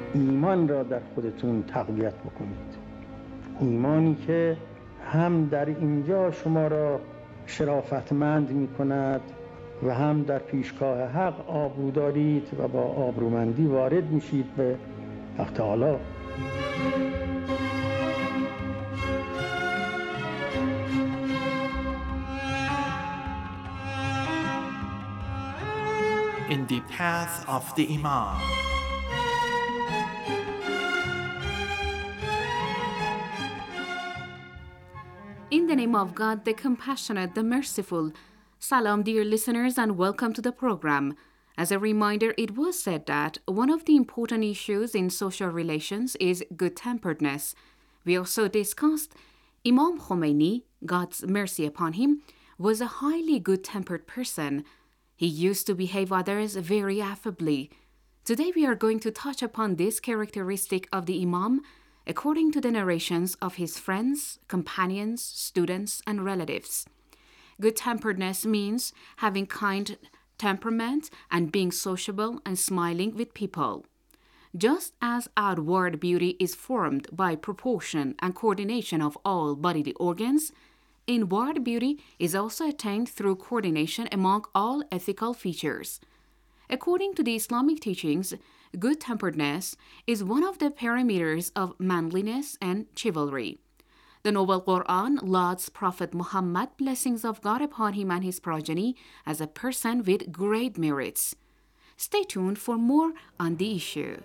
ایمان را در خودتون تقویت بکنید. ایمانی که هم در اینجا شما را شرافتمند می کند و هم در پیشگاه حق آبرو دارید و با آبرومندی وارد میشید به حق تعالی. In the path of the Imam. In the name of God, the compassionate, the merciful. Salam, dear listeners, and welcome to the program. As a reminder, it was said that one of the important issues in social relations is good-temperedness. We also discussed Imam Khomeini, God's mercy upon him, was a highly good-tempered person. He used to behave others very affably. Today we are going to touch upon this characteristic of the Imam according to the narrations of his friends, companions, students, and relatives. Good-temperedness means having kind temperament and being sociable and smiling with people. Just as outward beauty is formed by proportion and coordination of all bodily organs, inward beauty is also attained through coordination among all ethical features. According to the Islamic teachings, good-temperedness is one of the parameters of manliness and chivalry. The Noble Quran lauds Prophet Muhammad, blessings of God upon him and his progeny, as a person with great merits. Stay tuned for more on the issue.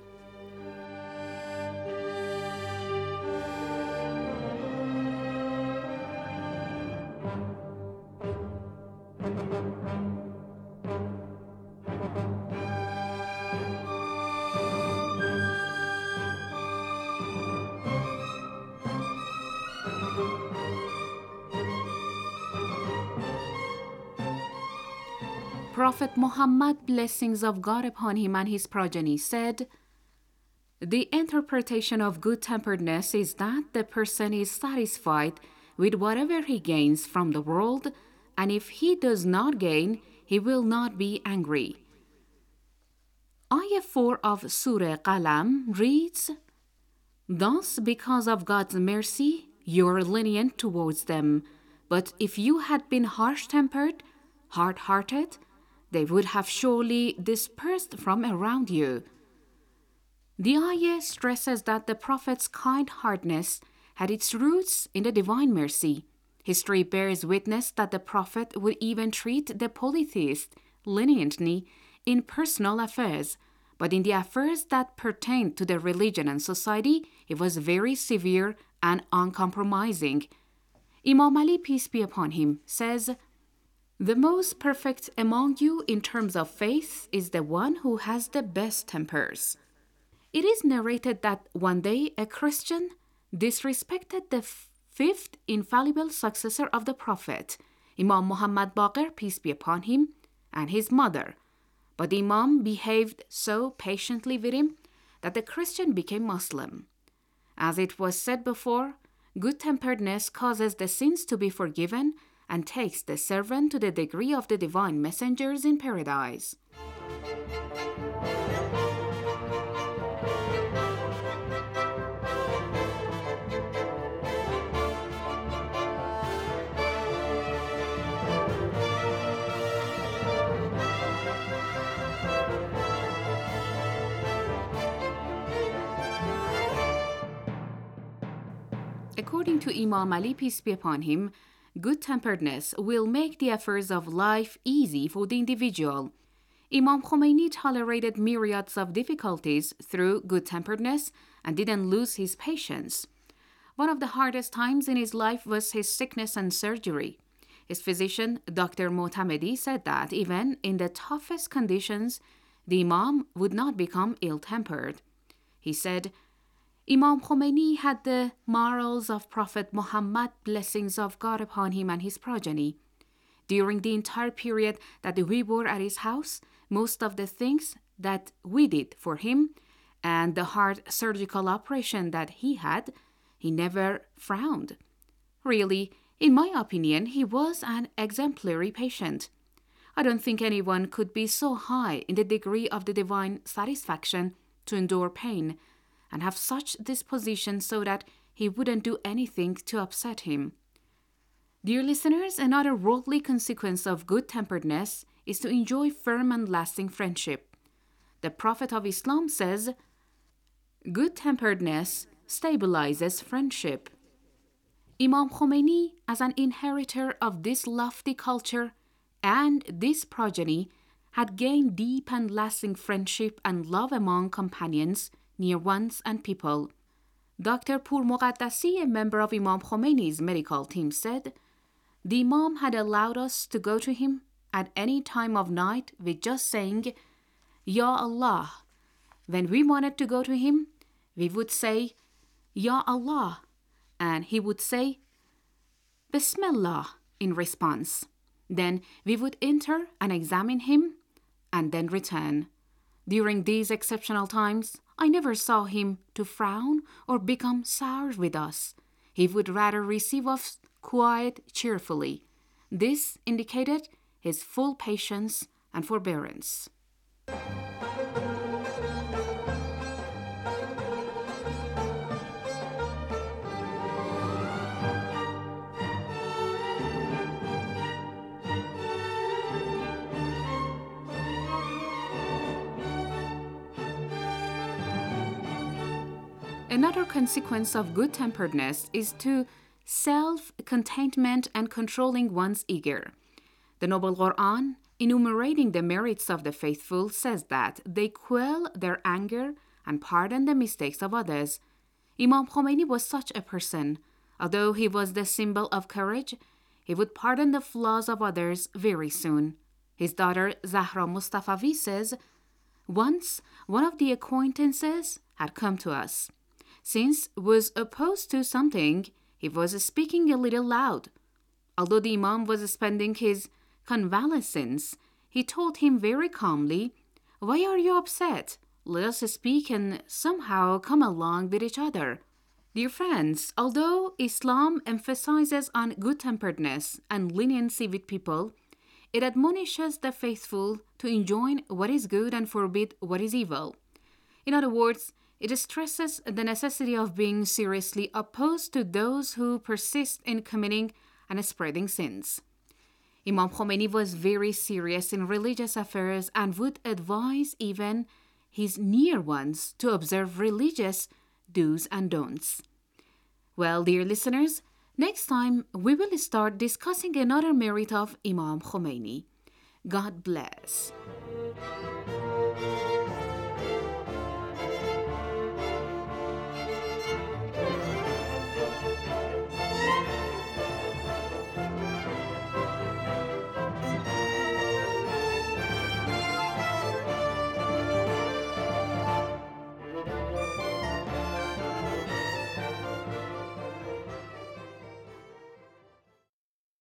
Prophet Muhammad, blessings of God upon him and his progeny, said, "The interpretation of good-temperedness is that the person is satisfied with whatever he gains from the world, and if he does not gain, he will not be angry." Ayah 4 of Surah Qalam reads, "Thus, because of God's mercy, you are lenient towards them. But if you had been harsh-tempered, hard-hearted, they would have surely dispersed from around you." The ayah stresses that the Prophet's kind-heartedness had its roots in the divine mercy. History bears witness that the Prophet would even treat the polytheist leniently in personal affairs, but in the affairs that pertained to the religion and society, he was very severe and uncompromising. Imam Ali, peace be upon him, says, "The most perfect among you in terms of faith is the one who has the best tempers." It is narrated that one day a Christian disrespected the fifth infallible successor of the Prophet, Imam Muhammad Baqir, peace be upon him, and his mother. But the Imam behaved so patiently with him that the Christian became Muslim. As it was said before, good-temperedness causes the sins to be forgiven and takes the servant to the degree of the divine messengers in paradise. According to Imam Ali, peace be upon him, good-temperedness will make the affairs of life easy for the individual. Imam Khomeini tolerated myriads of difficulties through good-temperedness and didn't lose his patience. One of the hardest times in his life was his sickness and surgery. His physician, Dr. Motamedi, said that even in the toughest conditions, the Imam would not become ill-tempered. He said, "Imam Khomeini had the morals of Prophet Muhammad, blessings of God upon him and his progeny. During the entire period that we were at his house, most of the things that we did for him and the hard surgical operation that he had, he never frowned. Really, in my opinion, he was an exemplary patient. I don't think anyone could be so high in the degree of the divine satisfaction to endure pain and have such disposition so that he wouldn't do anything to upset him. Dear listeners, another worldly consequence of good-temperedness is to enjoy firm and lasting friendship. The Prophet of Islam says, good-temperedness stabilizes friendship. Imam Khomeini, as an inheritor of this lofty culture and this progeny, had gained deep and lasting friendship and love among companions, near ones, and people. Dr. Pur Muqaddasi, a member of Imam Khomeini's medical team, said, the Imam had allowed us to go to him at any time of night with just saying, Ya Allah. When we wanted to go to him, we would say, Ya Allah, and he would say, Bismillah in response. Then we would enter and examine him and then return. During these exceptional times, I never saw him to frown or become sour with us. He would rather receive us quite cheerfully. This indicated his full patience and forbearance. Another consequence of good-temperedness is to self-containment and controlling one's ego. The Noble Quran, enumerating the merits of the faithful, says that they quell their anger and pardon the mistakes of others. Imam Khomeini was such a person. Although he was the symbol of courage, he would pardon the flaws of others very soon. His daughter Zahra Mustafavi says, once one of the acquaintances had come to us. Since was opposed to something, he was speaking a little loud. Although the Imam was spending his convalescence, he told him very calmly, Why are you upset? Let us speak and somehow come along with each other. Dear friends, although Islam emphasizes on good-temperedness and leniency with people, it admonishes the faithful to enjoin what is good and forbid what is evil. In other words, it stresses the necessity of being seriously opposed to those who persist in committing and spreading sins. Imam Khomeini was very serious in religious affairs and would advise even his near ones to observe religious do's and don'ts. Well, dear listeners, next time we will start discussing another merit of Imam Khomeini. God bless.